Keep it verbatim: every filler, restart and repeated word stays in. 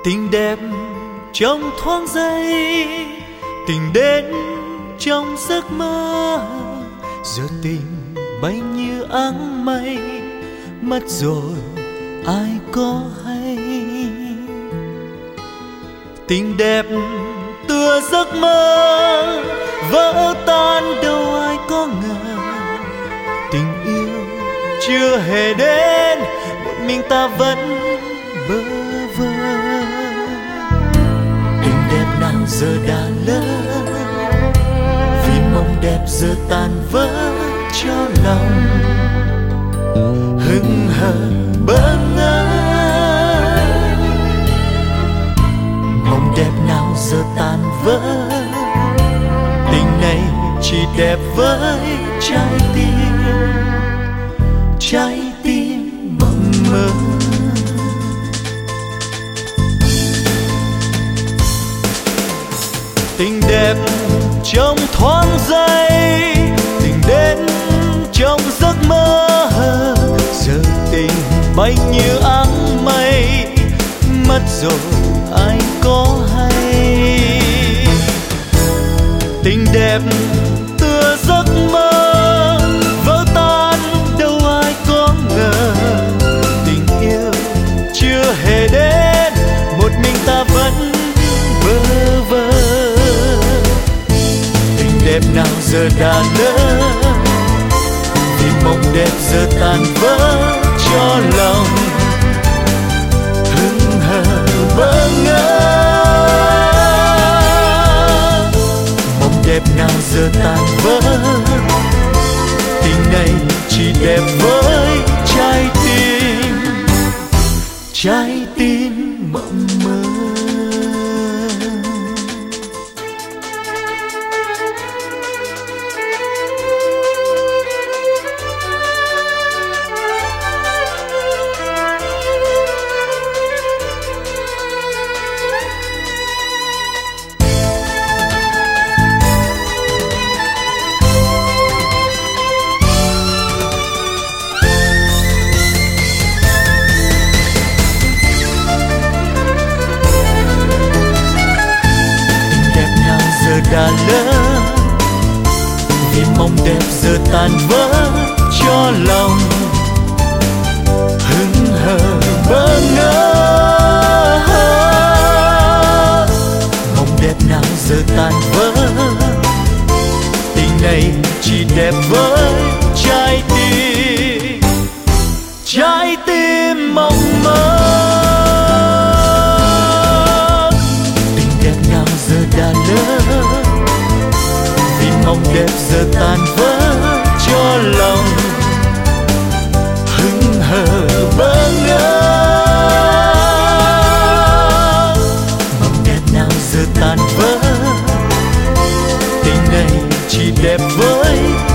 Tình đẹp trong thoáng giây, tình đến trong giấc mơ. Giờ tình bay như áng mây, mất rồi ai có hay. Tình đẹp tựa giấc mơ, vỡ tan đâu ai có ngờ. Tình yêu chưa hề đến, một mình ta vẫn bơ vơ. Tình đẹp nào giờ đã lỡ, vì mong đẹp giờ tan vỡ cho lòng hững hờ bỡ ngỡ. Mong đẹp nào giờ tan vỡ, tình này chỉ đẹp với trái tim, trái tim mộng mơ. Tình đẹp trong thoáng giây, tình đến trong giấc mơ. Giờ tình bay như áng mây, mất rồi ai có hay. Tình đẹp tựa giấc mơ, vỡ tan đâu ai có ngờ. Tình yêu chưa hề đến, một mình ta vẫn bơ vơ. Tình đẹp nào giờ đã lỡ, vì mong đẹp giờ tan vỡ cho lòng hững hờ bỡ ngỡ. Mong đẹp nào giờ tan vỡ, tình này chỉ đẹp với trái tim, trái tim mộng mơ. Đã lỡ, vì mong đẹp giờ tan vỡ cho lòng hững hờ bỡ ngỡ. Mong đẹp nào giờ tan vỡ, tình này chỉ đẹp với trái tim, trái tim mộng mơ. Tình đẹp nào giờ đã lỡ, mong đẹp giờ tan vỡ cho lòng hững hờ bỡ ngỡ. Mong đẹp nào giờ tan vỡ, tình này chỉ đẹp với